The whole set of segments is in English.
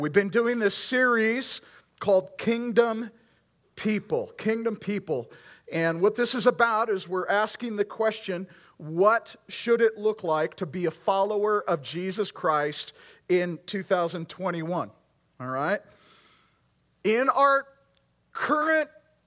We've been doing this series called Kingdom People. Kingdom People. And what this is about is we're asking the question, what should it look like to be a follower of Jesus Christ in 2021? All right? In our current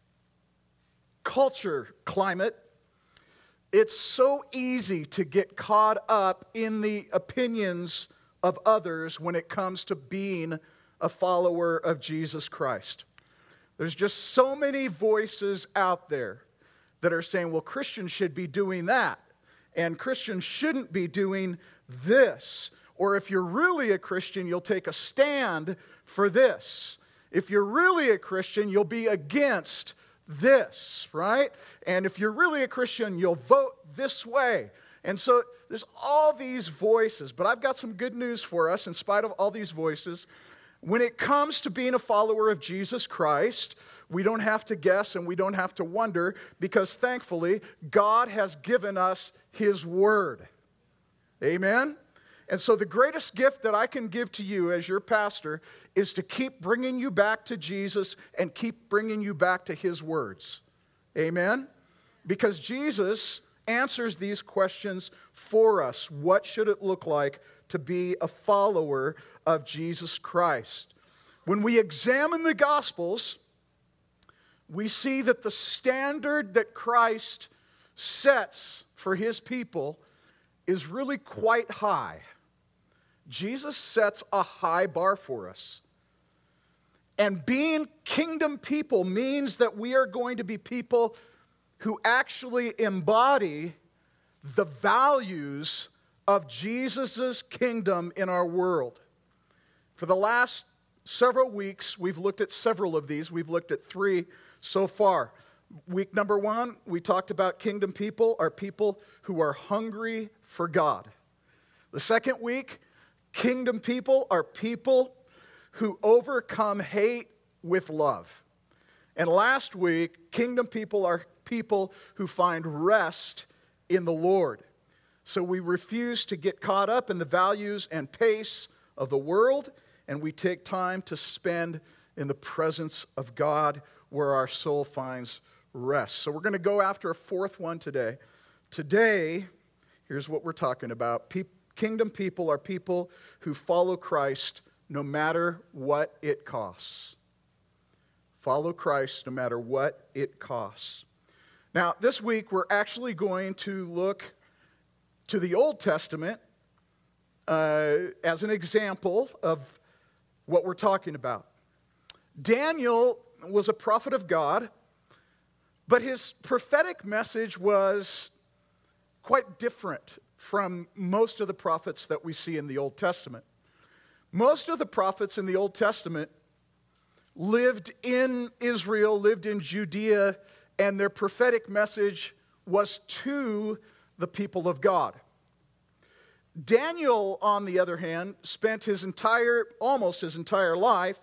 culture climate, it's so easy to get caught up in the opinions of others when it comes to being a follower of Jesus Christ. There's just so many voices out there that are saying, well, Christians should be doing that, and Christians shouldn't be doing this. Or if you're really a Christian, you'll take a stand for this. If you're really a Christian, you'll be against this, right? And if you're really a Christian, you'll vote this way. And so there's all these voices, but I've got some good news for us in spite of all these voices. When it comes to being a follower of Jesus Christ, we don't have to guess and we don't have to wonder because thankfully, God has given us His Word. Amen? And so the greatest gift that I can give to you as your pastor is to keep bringing you back to Jesus and keep bringing you back to His words. Amen? Because Jesus answers these questions for us. What should it look like to be a follower of Jesus Christ? When we examine the Gospels, we see that the standard that Christ sets for His people is really quite high. Jesus sets a high bar for us. And being kingdom people means that we are going to be people who actually embody the values of Jesus' kingdom in our world. For the last several weeks, we've looked at several of these. We've looked at 3 so far. Week number 1, we talked about kingdom people are people who are hungry for God. The second week, kingdom people are people who overcome hate with love. And last week, kingdom people are people who find rest in the Lord. So we refuse to get caught up in the values and pace of the world, and we take time to spend in the presence of God where our soul finds rest. So we're going to go after a 4th one today. Today, here's what we're talking about. Kingdom people are people who follow Christ no matter what it costs. Follow Christ no matter what it costs. Now, this week we're actually going to look to the Old Testament as an example of what we're talking about. Daniel was a prophet of God, but his prophetic message was quite different from most of the prophets that we see in the Old Testament. Most of the prophets in the Old Testament lived in Israel, lived in Judea, and their prophetic message was to the people of God. Daniel, on the other hand, spent almost his entire life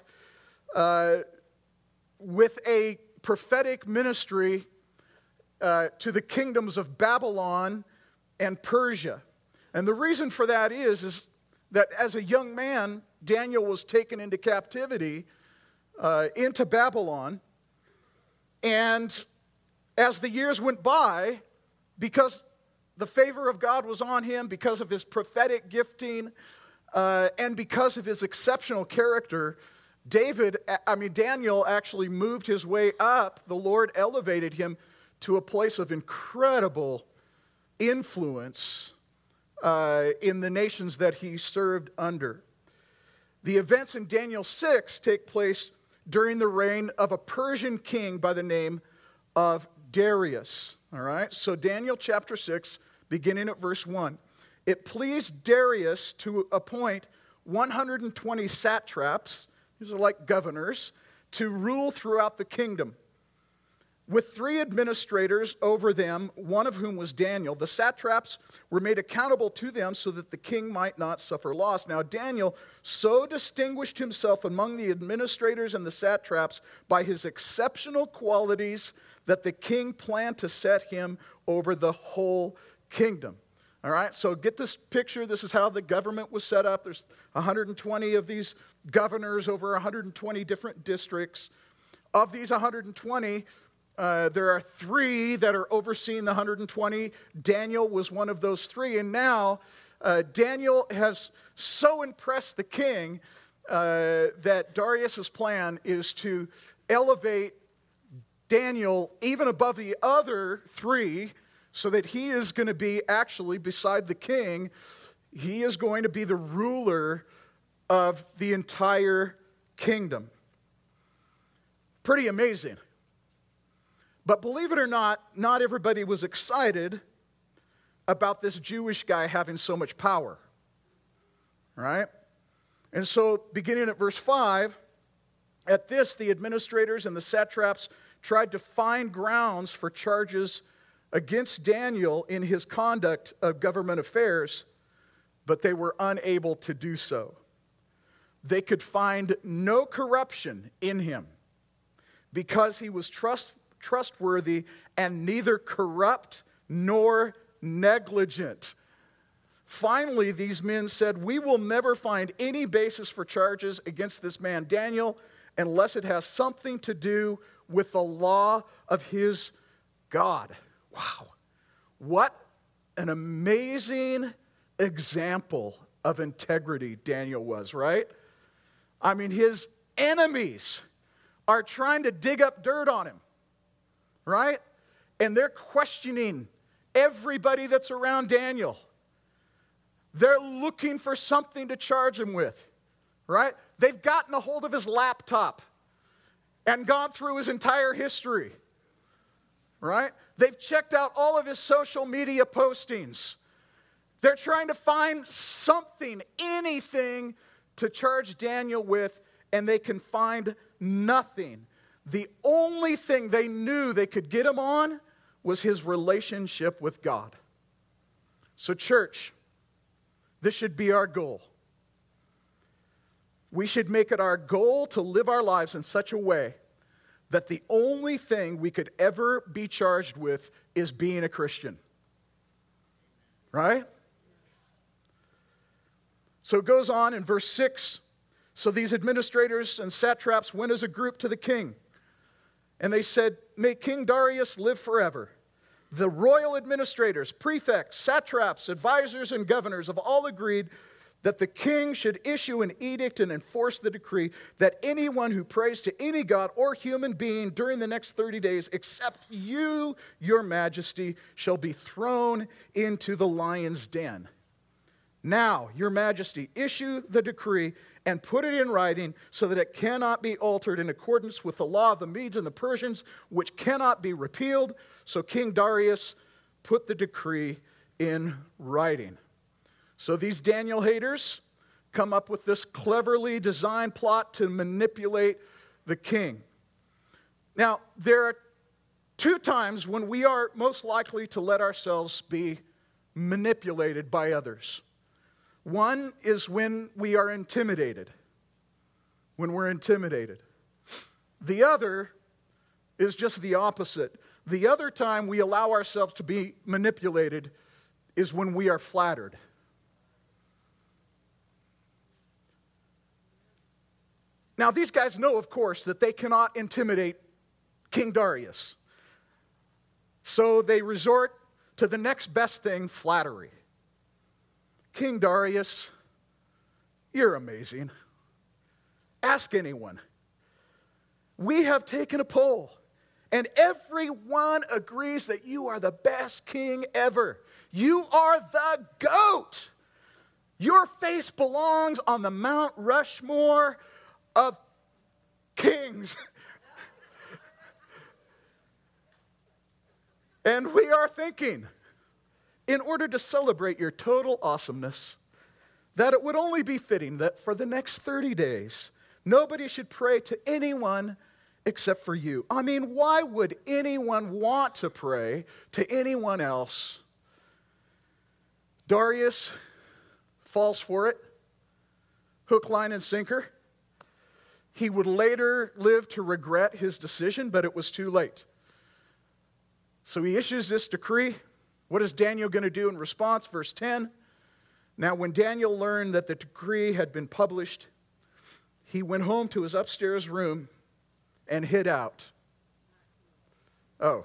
with a prophetic ministry to the kingdoms of Babylon and Persia. And the reason for that is that as a young man, Daniel was taken into captivity into Babylon. And as the years went by, because the favor of God was on him, because of his prophetic gifting, and because of his exceptional character, Daniel actually moved his way up. The Lord elevated him to a place of incredible influence in the nations that he served under. The events in Daniel 6 take place during the reign of a Persian king by the name of Darius. All right, so Daniel chapter 6, beginning at verse 1. It pleased Darius to appoint 120 satraps, these are like governors, to rule throughout the kingdom, with 3 administrators over them, one of whom was Daniel. The satraps were made accountable to them so that the king might not suffer loss. Now Daniel so distinguished himself among the administrators and the satraps by his exceptional qualities that the king planned to set him over the whole kingdom. All right, so get this picture. This is how the government was set up. There's 120 of these governors over 120 different districts. Of these 120, there are 3 that are overseeing the 120. Daniel was one of those 3. And now Daniel has so impressed the king that Darius's plan is to elevate Daniel even above the other 3, so that he is going to be actually, beside the king, he is going to be the ruler of the entire kingdom. Pretty amazing. But believe it or not everybody was excited about this Jewish guy having so much power. Right? And so, beginning at verse 5, at this, the administrators and the satraps tried to find grounds for charges against Daniel in his conduct of government affairs, but they were unable to do so. They could find no corruption in him because he was trustworthy and neither corrupt nor negligent. Finally, these men said, "We will never find any basis for charges against this man Daniel unless it has something to do with the law of his God." Wow. What an amazing example of integrity Daniel was, right? I mean, his enemies are trying to dig up dirt on him, right? And they're questioning everybody that's around Daniel. They're looking for something to charge him with, right? They've gotten a hold of his laptop and gone through his entire history, right? They've checked out all of his social media postings. They're trying to find something, anything to charge Daniel with, and they can find nothing. The only thing they knew they could get him on was his relationship with God. So, church, this should be our goal. We should make it our goal to live our lives in such a way that the only thing we could ever be charged with is being a Christian. Right? So it goes on in verse 6. So these administrators and satraps went as a group to the king. And they said, "May King Darius live forever. The royal administrators, prefects, satraps, advisors, and governors have all agreed that the king should issue an edict and enforce the decree that anyone who prays to any god or human being during the next 30 days, except you, your majesty, shall be thrown into the lion's den. Now, your majesty, issue the decree and put it in writing so that it cannot be altered in accordance with the law of the Medes and the Persians, which cannot be repealed." So King Darius put the decree in writing. So these Daniel haters come up with this cleverly designed plot to manipulate the king. Now, there are 2 times when we are most likely to let ourselves be manipulated by others. One is when we are intimidated. When we're intimidated. The other is just the opposite. The other time we allow ourselves to be manipulated is when we are flattered. Now, these guys know, of course, that they cannot intimidate King Darius. So they resort to the next best thing, flattery. "King Darius, you're amazing. Ask anyone. We have taken a poll, and everyone agrees that you are the best king ever. You are the GOAT. Your face belongs on the Mount Rushmore of kings." And we are thinking, in order to celebrate your total awesomeness, that it would only be fitting that for the next 30 days, nobody should pray to anyone except for you. I mean, why would anyone want to pray to anyone else? Darius falls for it, hook, line, and sinker. He would later live to regret his decision, but it was too late. So he issues this decree, What is Daniel going to do in response? Verse 10. Now, when Daniel learned that the decree had been published, he went home to his upstairs room and hid out. Oh.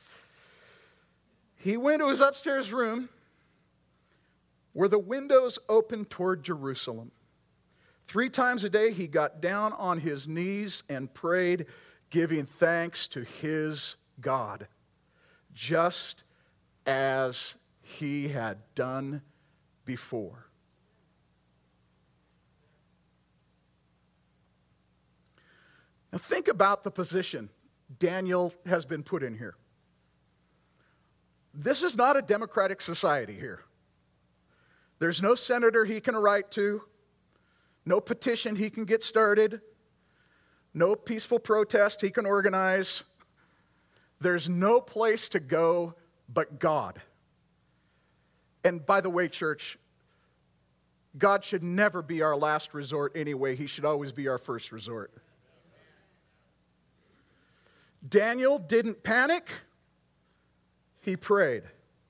He went to his upstairs room where the windows opened toward Jerusalem. 3 times a day he got down on his knees and prayed, giving thanks to his God, just as he had done before. Now think about the position Daniel has been put in here. This is not a democratic society here. There's no senator he can write to, no petition he can get started, no peaceful protest he can organize. There's no place to go but God. And by the way, church, God should never be our last resort anyway. He should always be our first resort. Daniel didn't panic. He prayed.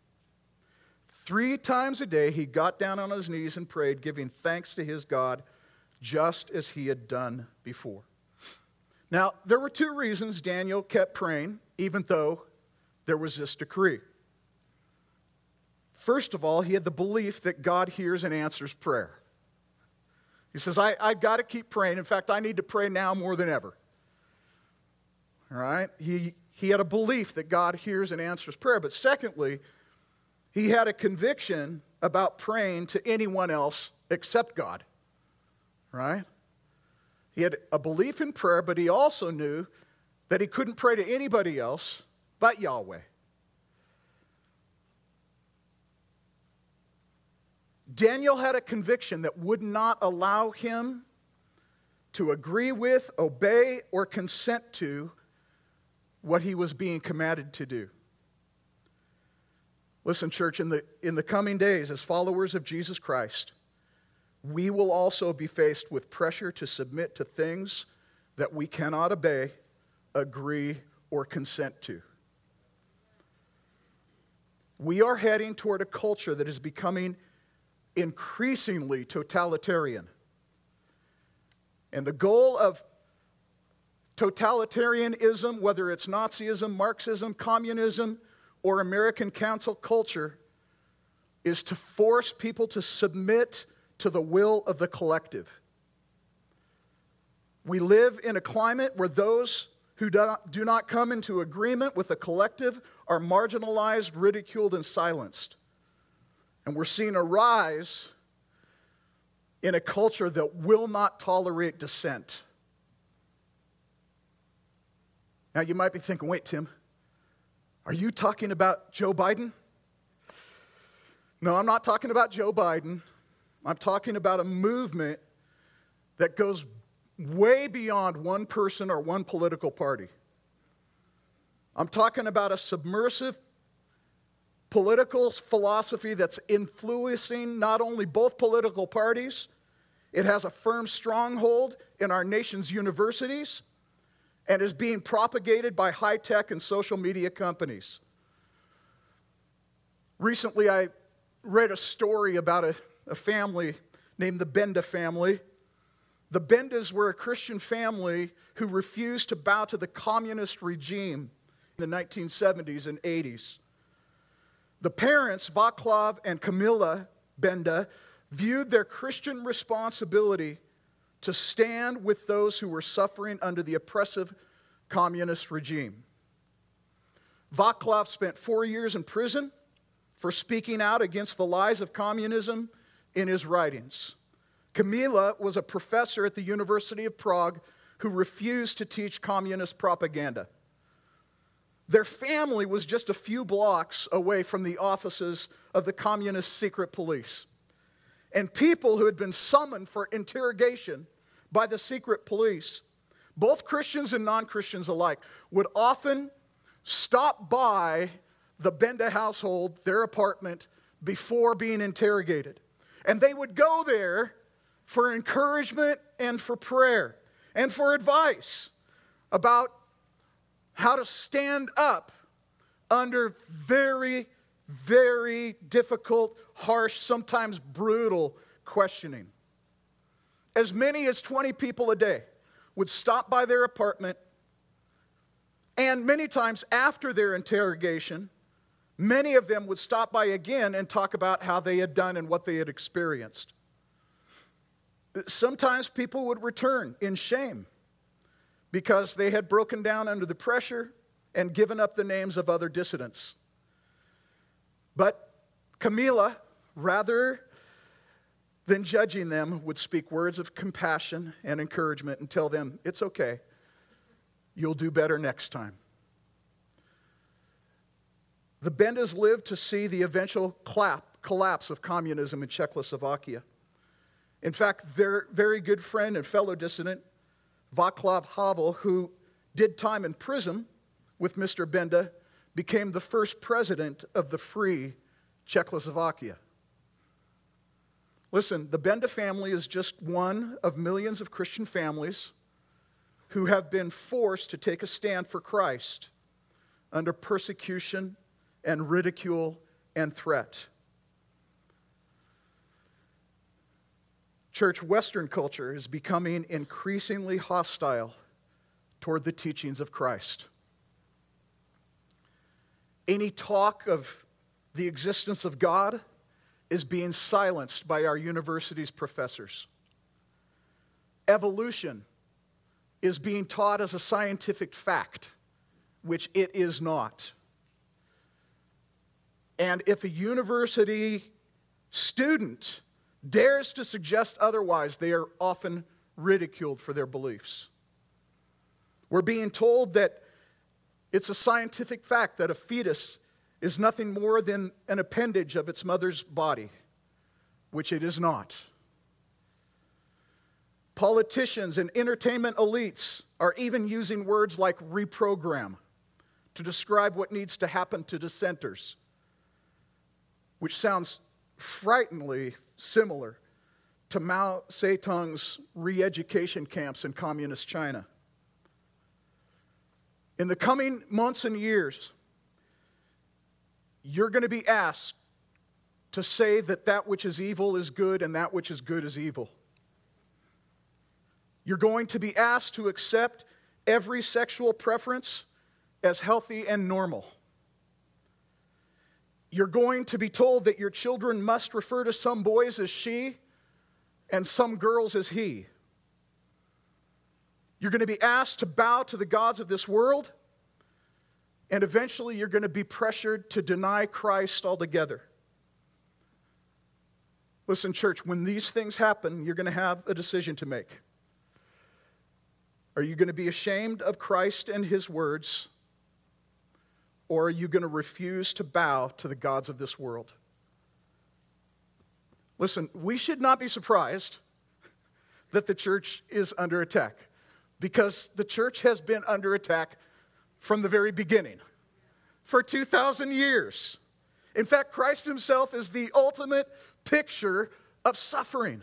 3 times a day he got down on his knees and prayed, giving thanks to his God, just as he had done before. Now, there were 2 reasons Daniel kept praying, even though there was this decree. First of all, he had the belief that God hears and answers prayer. He says, I've got to keep praying. In fact, I need to pray now more than ever. All right? He had a belief that God hears and answers prayer. But secondly, he had a conviction about praying to anyone else except God. Right? He had a belief in prayer, but he also knew that he couldn't pray to anybody else but Yahweh. Daniel had a conviction that would not allow him to agree with, obey, or consent to what he was being commanded to do. Listen, church, in the coming days, as followers of Jesus Christ, we will also be faced with pressure to submit to things that we cannot obey, agree, or consent to. We are heading toward a culture that is becoming increasingly totalitarian. And the goal of totalitarianism, whether it's Nazism, Marxism, communism, or American cancel culture, is to force people to submit to the will of the collective. We live in a climate where those who do not come into agreement with the collective are marginalized, ridiculed, and silenced. And we're seeing a rise in a culture that will not tolerate dissent. Now you might be thinking, wait, Tim, are you talking about Joe Biden? No, I'm not talking about Joe Biden. I'm talking about a movement that goes way beyond one person or one political party. I'm talking about a submersive political philosophy that's influencing not only both political parties, it has a firm stronghold in our nation's universities, and is being propagated by high-tech and social media companies. Recently, I read a story about a family named the Benda family. The Bendas were a Christian family who refused to bow to the communist regime in the 1970s and 80s. The parents, Vaclav and Kamila Benda, viewed their Christian responsibility to stand with those who were suffering under the oppressive communist regime. Vaclav spent 4 years in prison for speaking out against the lies of communism in his writings. Kamila was a professor at the University of Prague who refused to teach communist propaganda. Their family was just a few blocks away from the offices of the communist secret police. And people who had been summoned for interrogation by the secret police, both Christians and non-Christians alike, would often stop by the Benda household, their apartment, before being interrogated. And they would go there for encouragement and for prayer and for advice about how to stand up under very, very difficult, harsh, sometimes brutal questioning. As many as 20 people a day would stop by their apartment, and many times after their interrogation, many of them would stop by again and talk about how they had done and what they had experienced. Sometimes people would return in shame because they had broken down under the pressure and given up the names of other dissidents. But Camila, rather than judging them, would speak words of compassion and encouragement and tell them, it's okay, you'll do better next time. The Bendas lived to see the eventual collapse of communism in Czechoslovakia. In fact, their very good friend and fellow dissident, Václav Havel, who did time in prison with Mr. Benda, became the first president of the free Czechoslovakia. Listen, the Benda family is just one of millions of Christian families who have been forced to take a stand for Christ under persecution and ridicule and threat. Church, Western culture is becoming increasingly hostile toward the teachings of Christ. Any talk of the existence of God is being silenced by our university's professors. Evolution is being taught as a scientific fact, which it is not. And if a university student dares to suggest otherwise, they are often ridiculed for their beliefs. We're being told that it's a scientific fact that a fetus is nothing more than an appendage of its mother's body, which it is not. Politicians and entertainment elites are even using words like reprogram to describe what needs to happen to dissenters, which sounds frighteningly similar to Mao Zedong's re-education camps in communist China. In the coming months and years, you're going to be asked to say that that which is evil is good and that which is good is evil. You're going to be asked to accept every sexual preference as healthy and normal. You're going to be told that your children must refer to some boys as she and some girls as he. You're going to be asked to bow to the gods of this world, and eventually you're going to be pressured to deny Christ altogether. Listen, church, when these things happen, you're going to have a decision to make. Are you going to be ashamed of Christ and his words? Or are you going to refuse to bow to the gods of this world? Listen, we should not be surprised that the church is under attack, because the church has been under attack from the very beginning for 2,000 years. In fact, Christ himself is the ultimate picture of suffering.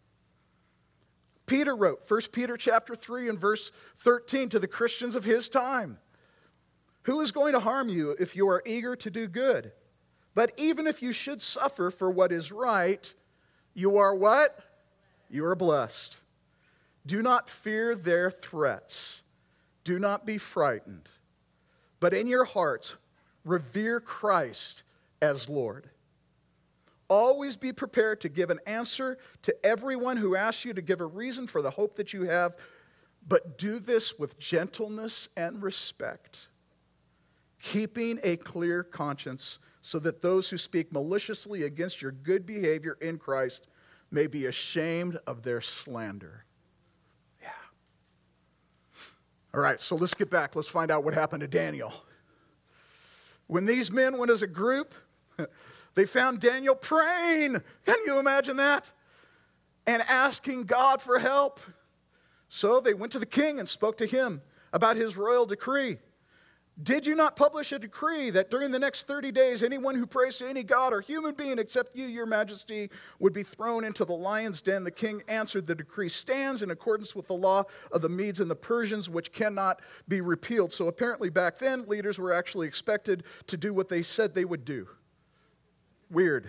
Peter wrote, 1 Peter chapter 3 and verse 13 to the Christians of his time. Who is going to harm you if you are eager to do good? But even if you should suffer for what is right, you are what? You are blessed. Do not fear their threats. Do not be frightened. But in your hearts, revere Christ as Lord. Always be prepared to give an answer to everyone who asks you to give a reason for the hope that you have, but do this with gentleness and respect, keeping a clear conscience, so that those who speak maliciously against your good behavior in Christ may be ashamed of their slander. Yeah. All right, so let's get back. Let's find out what happened to Daniel. When these men went as a group, they found Daniel praying. Can you imagine that? And asking God for help. So they went to the king and spoke to him about his royal decree. Did you not publish a decree that during the next 30 days, anyone who prays to any god or human being except you, your majesty, would be thrown into the lion's den? The king answered, the decree stands in accordance with the law of the Medes and the Persians, which cannot be repealed. So apparently back then, leaders were actually expected to do what they said they would do. Weird.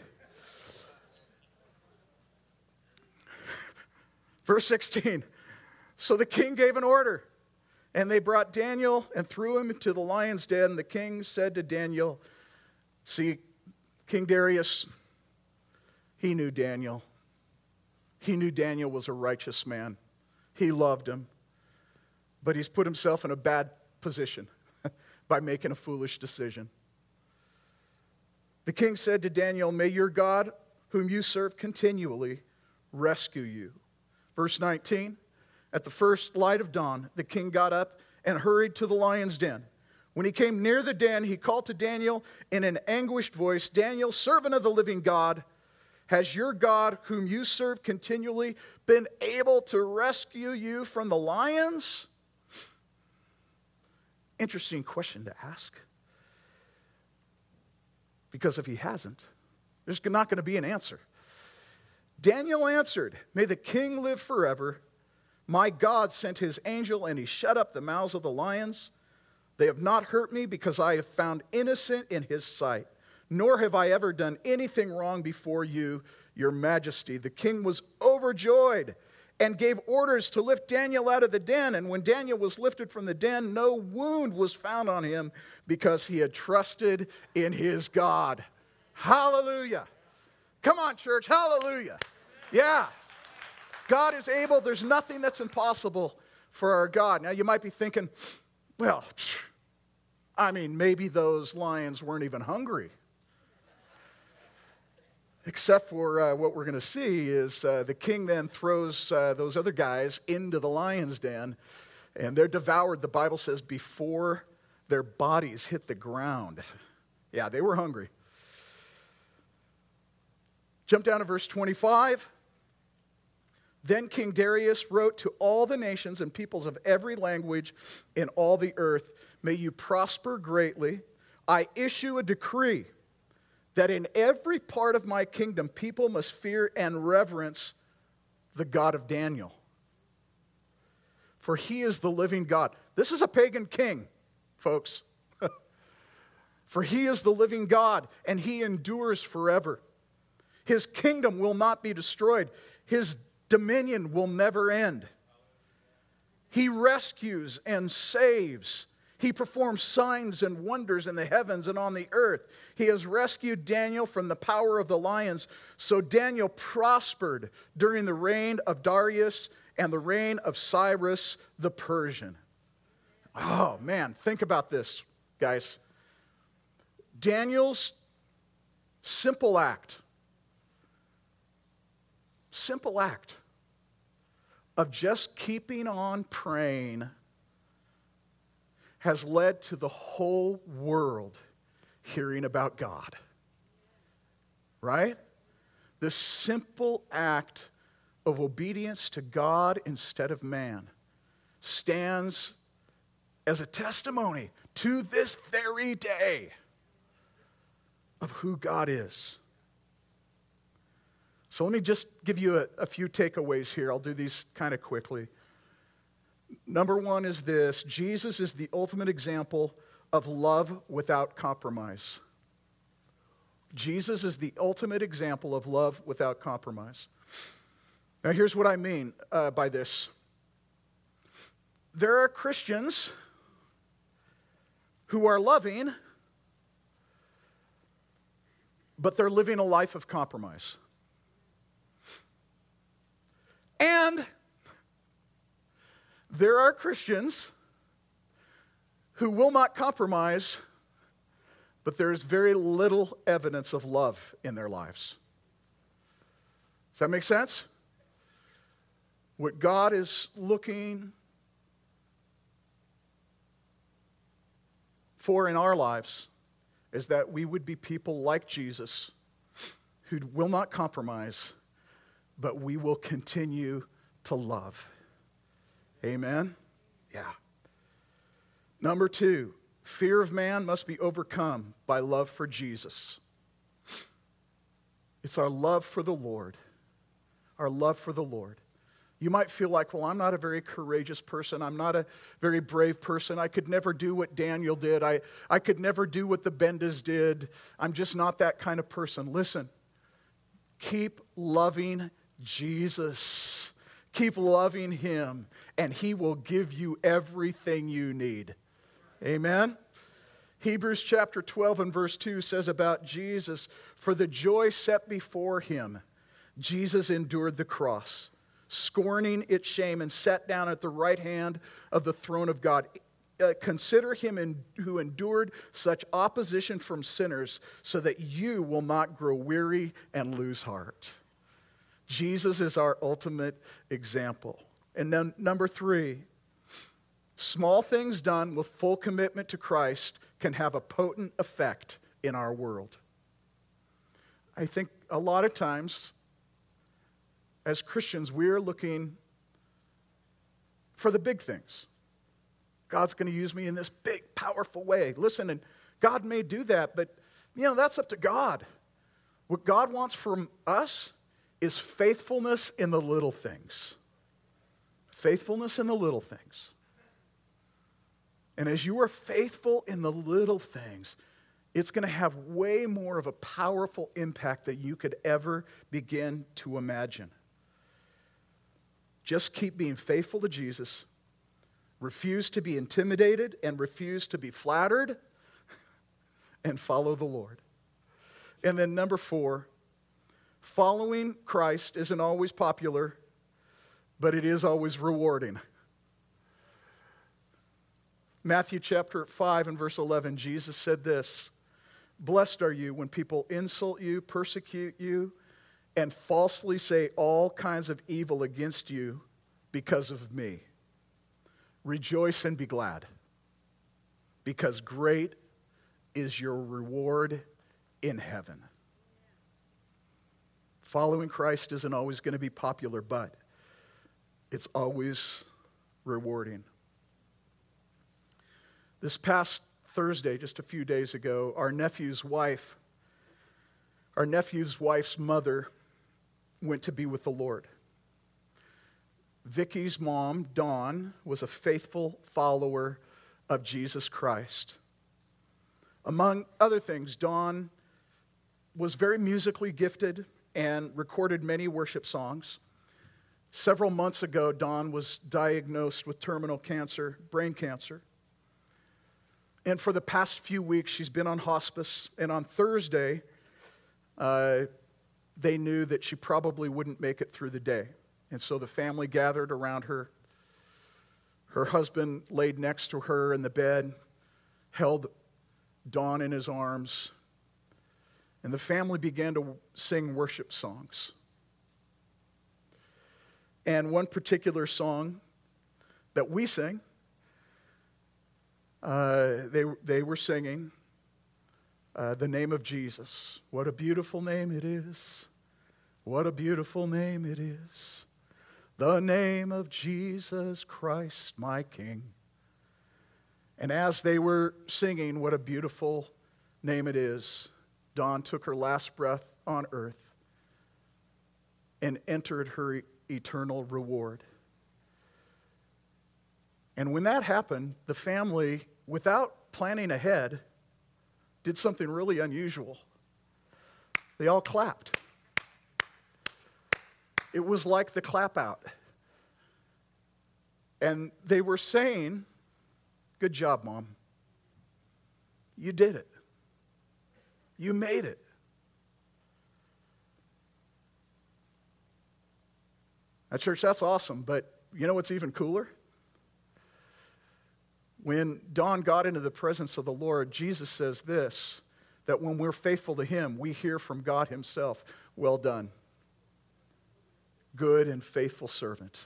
Verse 16. So the king gave an order, and they brought Daniel and threw him into the lion's den. And the king said to Daniel, see, King Darius, he knew Daniel. He knew Daniel was a righteous man. He loved him. But he's put himself in a bad position by making a foolish decision. The king said to Daniel, may your God, whom you serve continually, rescue you. Verse 19, at the first light of dawn, the king got up and hurried to the lion's den. When he came near the den, he called to Daniel in an anguished voice, Daniel, servant of the living God, has your God, whom you serve continually, been able to rescue you from the lions? Interesting question to ask. Because if he hasn't, there's not going to be an answer. Daniel answered, may the king live forever. My God sent his angel, and he shut up the mouths of the lions. They have not hurt me, because I have found innocent in his sight. Nor have I ever done anything wrong before you, your majesty. The king was overjoyed and gave orders to lift Daniel out of the den. And when Daniel was lifted from the den, no wound was found on him, because he had trusted in his God. Hallelujah. Come on, church. Hallelujah. Yeah. God is able. There's nothing that's impossible for our God. Now, you might be thinking, well, maybe those lions weren't even hungry. Except for what we're going to see is the king then throws those other guys into the lion's den, and they're devoured, the Bible says, before their bodies hit the ground. Yeah, they were hungry. Jump down to verse 25. Then King Darius wrote to all the nations and peoples of every language in all the earth, may you prosper greatly. I issue a decree that in every part of my kingdom people must fear and reverence the God of Daniel. For he is the living God. This is a pagan king, folks. For he is the living God, and he endures forever. His kingdom will not be destroyed. His dominion will never end. He rescues and saves. He performs signs and wonders in the heavens and on the earth. He has rescued Daniel from the power of the lions. So Daniel prospered during the reign of Darius and the reign of Cyrus the Persian. Oh, man, think about this, guys. Daniel's simple act of just keeping on praying has led to the whole world hearing about God. Right? This simple act of obedience to God instead of man stands as a testimony to this very day of who God is. So let me just give you a few takeaways here. I'll do these kind of quickly. Number one is this: Jesus is the ultimate example of love without compromise. Jesus is the ultimate example of love without compromise. Now, here's what I mean by this. There are Christians who are loving, but they're living a life of compromise. And there are Christians who will not compromise, but there is very little evidence of love in their lives. Does that make sense? What God is looking for in our lives is that we would be people like Jesus who will not compromise, but we will continue to love. Amen? Yeah. Number two, fear of man must be overcome by love for Jesus. It's our love for the Lord. Our love for the Lord. You might feel like, well, I'm not a very courageous person. I'm not a very brave person. I could never do what Daniel did. I could never do what the Bendas did. I'm just not that kind of person. Listen, keep loving Jesus. Keep loving him, and he will give you everything you need. Amen? Hebrews chapter 12 and verse 2 says about Jesus, for the joy set before him, Jesus endured the cross, scorning its shame, and sat down at the right hand of the throne of God. Consider him who endured such opposition from sinners, so that you will not grow weary and lose heart. Jesus is our ultimate example. And then number 3, small things done with full commitment to Christ can have a potent effect in our world. I think a lot of times, as Christians, we're looking for the big things. God's going to use me in this big, powerful way. Listen, and God may do that, but, that's up to God. What God wants from us is faithfulness in the little things. Faithfulness in the little things. And as you are faithful in the little things, it's going to have way more of a powerful impact than you could ever begin to imagine. Just keep being faithful to Jesus. Refuse to be intimidated and refuse to be flattered, and follow the Lord. And then number 4, following Christ isn't always popular, but it is always rewarding. Matthew chapter 5 and verse 11, Jesus said this, blessed are you when people insult you, persecute you, and falsely say all kinds of evil against you because of me. Rejoice and be glad, because great is your reward in heaven. Following Christ isn't always going to be popular, but it's always rewarding. This past Thursday, just a few days ago, our nephew's wife's mother went to be with the Lord. Vicky's mom, Dawn, was a faithful follower of Jesus Christ. Among other things, Dawn was very musically gifted and recorded many worship songs. Several months ago, Dawn was diagnosed with terminal cancer, brain cancer. And for the past few weeks, she's been on hospice. And on Thursday, they knew that she probably wouldn't make it through the day. And so the family gathered around her. Her husband laid next to her in the bed, held Dawn in his arms. And the family began to sing worship songs. And one particular song that we sing, they were singing the name of Jesus. What a beautiful name it is. What a beautiful name it is. The name of Jesus Christ, my King. And as they were singing, what a beautiful name it is, Dawn took her last breath on earth and entered her eternal reward. And when that happened, the family, without planning ahead, did something really unusual. They all clapped. It was like the clap out. And they were saying, good job, Mom. You did it. You made it. Now, church, that's awesome, but you know what's even cooler? When Dawn got into the presence of the Lord, Jesus says this, that when we're faithful to him, we hear from God himself, well done, good and faithful servant.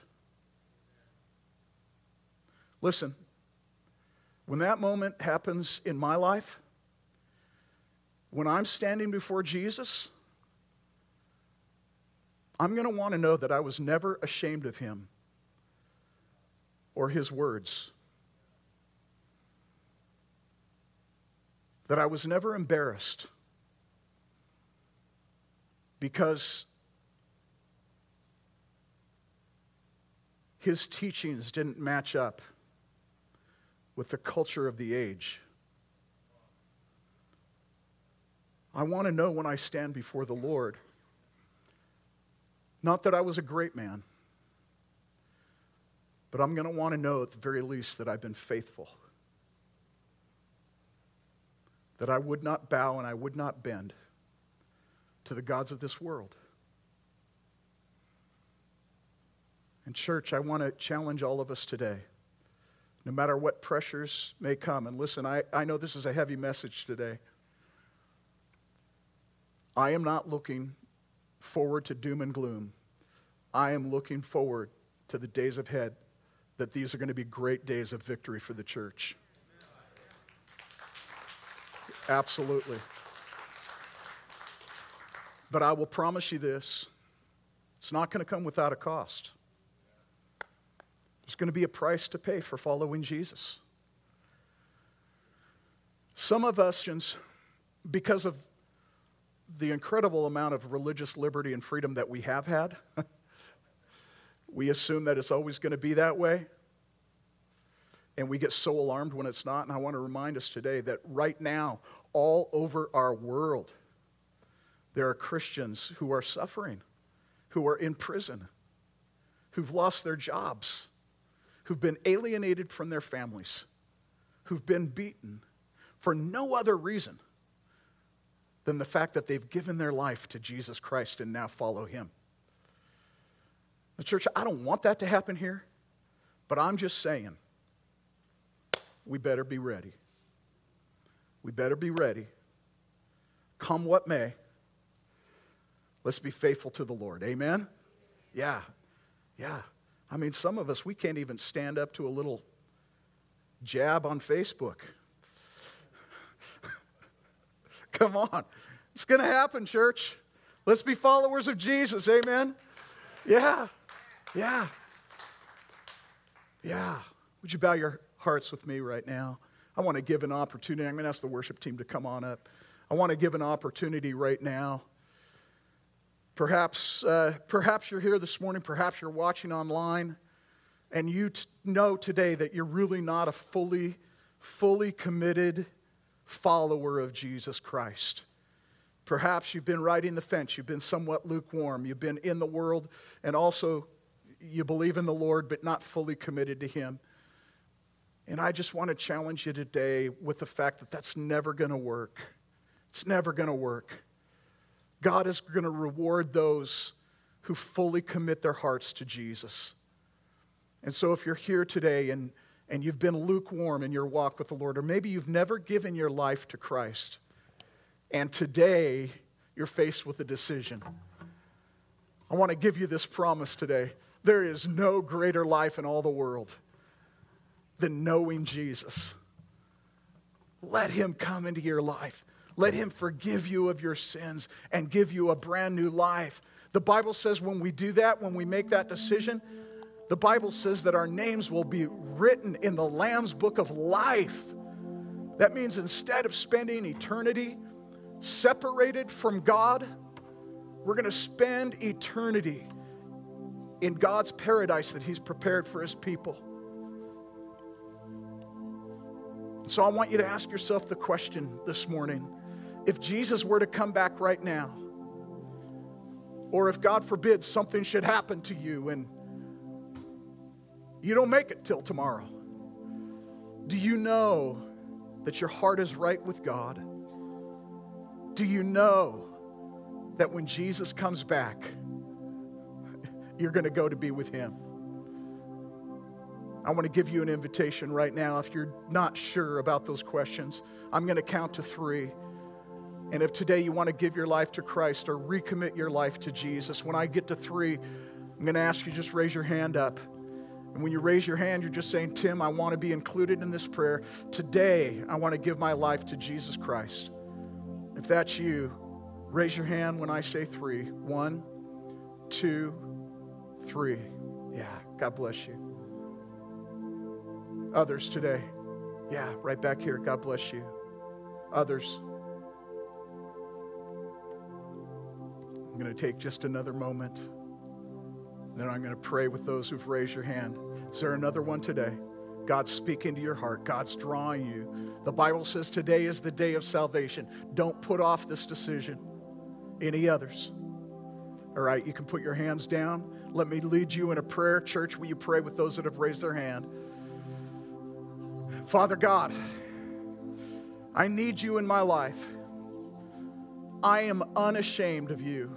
Listen, when that moment happens in my life, when I'm standing before Jesus, I'm going to want to know that I was never ashamed of him or his words. That I was never embarrassed because his teachings didn't match up with the culture of the age. I want to know when I stand before the Lord, not that I was a great man, but I'm going to want to know at the very least that I've been faithful, that I would not bow and I would not bend to the gods of this world. And church, I want to challenge all of us today, no matter what pressures may come. And listen, I know this is a heavy message today. I am not looking forward to doom and gloom. I am looking forward to the days ahead, that these are going to be great days of victory for the church. Absolutely. But I will promise you this, it's not going to come without a cost. There's going to be a price to pay for following Jesus. Some of us, because of the incredible amount of religious liberty and freedom that we have had, we assume that it's always going to be that way. And we get so alarmed when it's not. And I want to remind us today that right now, all over our world, there are Christians who are suffering, who are in prison, who've lost their jobs, who've been alienated from their families, who've been beaten for no other reason than the fact that they've given their life to Jesus Christ and now follow him. The church, I don't want that to happen here, but I'm just saying, we better be ready. We better be ready. Come what may, let's be faithful to the Lord. Amen? Yeah. I mean, some of us, we can't even stand up to a little jab on Facebook. Come on. It's going to happen, church. Let's be followers of Jesus. Amen? Yeah. Would you bow your hearts with me right now? I want to give an opportunity. I'm going to ask the worship team to come on up. I want to give an opportunity right now. Perhaps you're here this morning. Perhaps you're watching online, and you know today that you're really not a fully committed follower of Jesus Christ. Perhaps you've been riding the fence. You've been somewhat lukewarm. You've been in the world, and also you believe in the Lord, but not fully committed to him. And I just want to challenge you today with the fact that that's never going to work. It's never going to work. God is going to reward those who fully commit their hearts to Jesus. And so if you're here today and you've been lukewarm in your walk with the Lord, or maybe you've never given your life to Christ, and today you're faced with a decision, I want to give you this promise today. There is no greater life in all the world than knowing Jesus. Let him come into your life. Let him forgive you of your sins and give you a brand new life. The Bible says when we do that, when we make that decision, the Bible says that our names will be written in the Lamb's book of life. That means instead of spending eternity separated from God, we're going to spend eternity in God's paradise that he's prepared for his people. So I want you to ask yourself the question this morning. If Jesus were to come back right now, or if God forbid something should happen to you and you don't make it till tomorrow, do you know that your heart is right with God? Do you know that when Jesus comes back, you're going to go to be with him? I want to give you an invitation right now. If you're not sure about those questions, I'm going to count to 3. And if today you want to give your life to Christ or recommit your life to Jesus, when I get to 3, I'm going to ask you just raise your hand up. And when you raise your hand, you're just saying, Tim, I want to be included in this prayer. Today, I want to give my life to Jesus Christ. If that's you, raise your hand when I say 3. 1, 2, 3. Yeah, God bless you. Others today. Yeah, right back here. God bless you. Others. I'm going to take just another moment. Then I'm going to pray with those who've raised your hand. Is there another one today? God's speaking to your heart. God's drawing you. The Bible says today is the day of salvation. Don't put off this decision. Any others? All right, you can put your hands down. Let me lead you in a prayer. Church, will you pray with those that have raised their hand? Father God, I need you in my life. I am unashamed of you.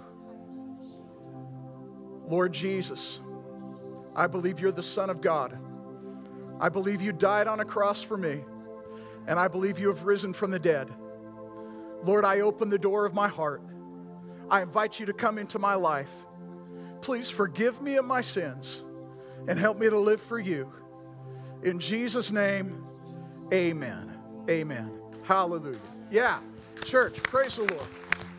Lord Jesus, I believe you're the Son of God. I believe you died on a cross for me, and I believe you have risen from the dead. Lord, I open the door of my heart. I invite you to come into my life. Please forgive me of my sins and help me to live for you. In Jesus' name, amen. Amen. Hallelujah. Yeah, church, praise the Lord.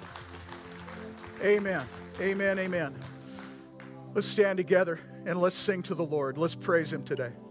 Amen. Amen. Amen. Let's stand together and let's sing to the Lord. Let's praise him today.